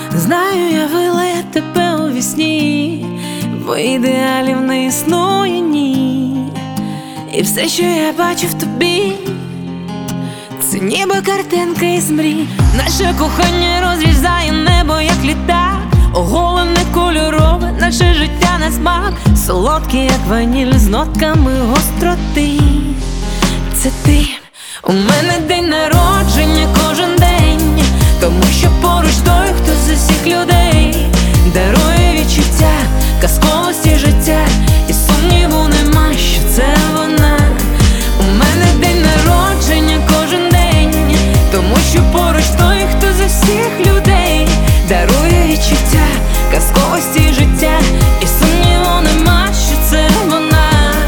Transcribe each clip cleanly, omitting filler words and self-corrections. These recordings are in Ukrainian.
Знаю, я вила я тебе у вісні, бо ідеалів не існує, ні. І все, що я бачу в тобі, це ніби картинка із мрій. Наше кохання розрізає небо, як літак, оголене кольорове, наше життя на смак, солодке, як ваніль з нотками гостроти. Це ти, у мене день народження кожен день, тому що поруч той, хто з усіх людей дарує відчуття казковості життя, і сумніву нема, що це вона. У мене день народження кожен день, тому що поруч той, хто з усіх людей дарує відчуття казковості життя, і сумніву нема, що це вона.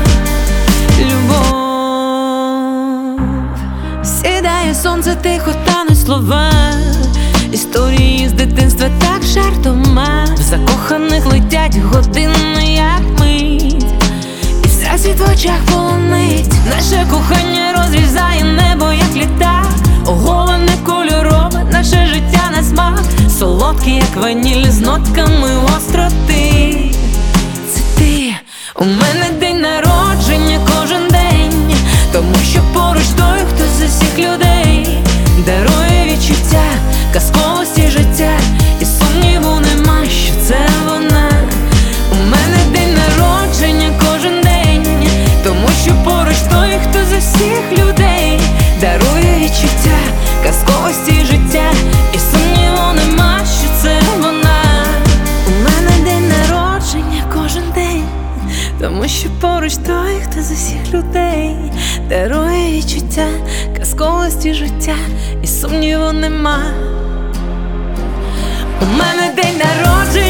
Любов. Сідає сонце, тихо тануть слова, історії з дитинства так жартома. В закоханих летять години, як мить, і всесвіт в очах полонить. Наше кохання розрізає небо, як літак, оголене кольорове, наше життя на смак, солодке, як ваніль з нотками гостроти. Це ти, у мене день народження кожен день, тому що поруч той, хто з усіх людей дарує відчуття казковості життя, і сумніву нема, що це вона. У мене день народження кожен день, тому що поруч той, хто з усіх людей дарує відчуття казковості життя, і сумніву нема, що це вона. У мене день народження кожен день, тому що поруч той, хто з усіх людей дарує відчуття казковості життя, і сумніву нема. У мене день народження